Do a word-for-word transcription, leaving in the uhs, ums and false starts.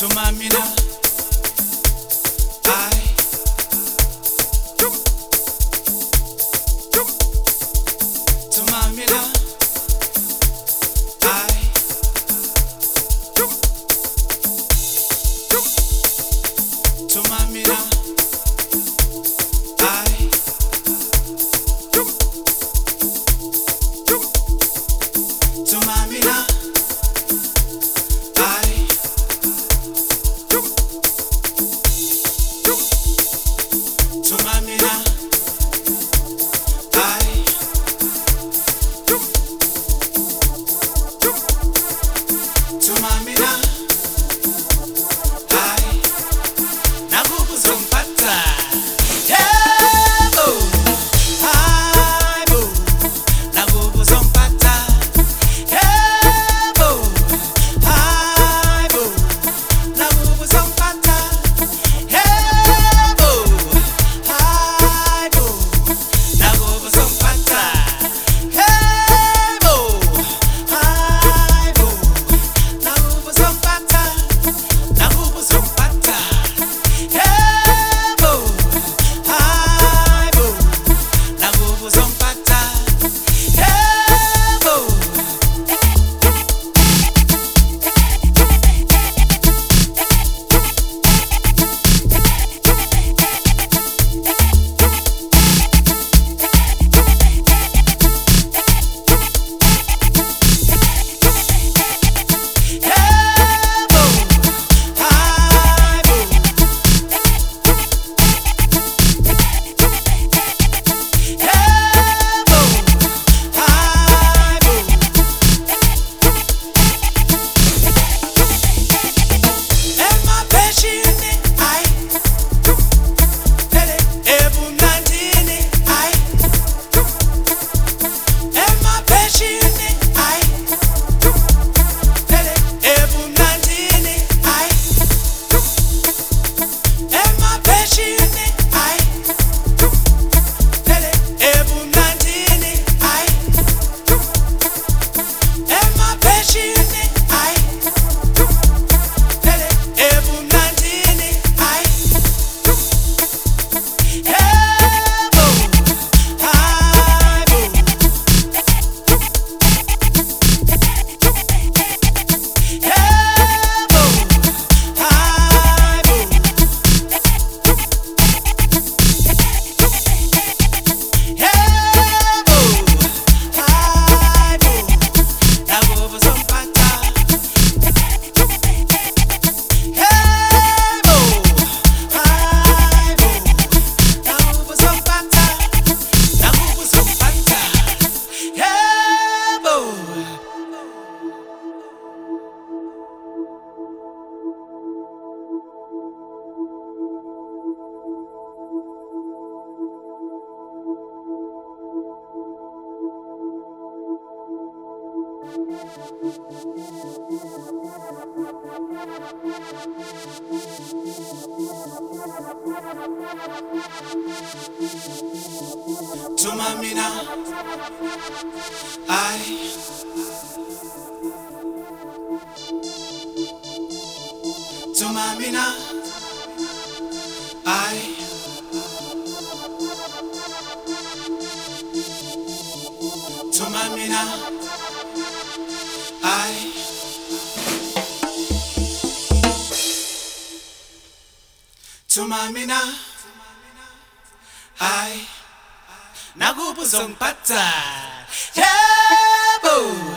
Tumamina, I. Tumamina, I. Tumamina, I. Tumamina, I. Tumamina, I. Tumamina, I. Nakukuzompata, yebo, hayibo. Nakukuzompata, yebo, hayibo. Nakukuzompata, yebo, hayibo. Nakukuzompata, yebo, hayibo. Nakukuzompata, nakukuzompata. Yebo, hayibo, nakukuzompata, yebo. Yebo, hayibo. Yebo, hayibo. Emapheshini, ayi. Phele ebumnandini, ayi. Emapheshini, ayi. Phele ebumnandini, ayi. Emapheshini, ayi. Phele ebumnandini, ayi. Emapheshini, ayi. Phele ebumnandini, ayi. Yebo, hayibo. Yebo, hayibo. Yebo, hayibo. Nakukuzompata. Yebo, hayibo. Nakukuzompata. Nakukuzompata. Yebo. Tumamina, I. Tumamina, I. Tumamina, I. Tumamina, I. Nakukuzompata, yebo.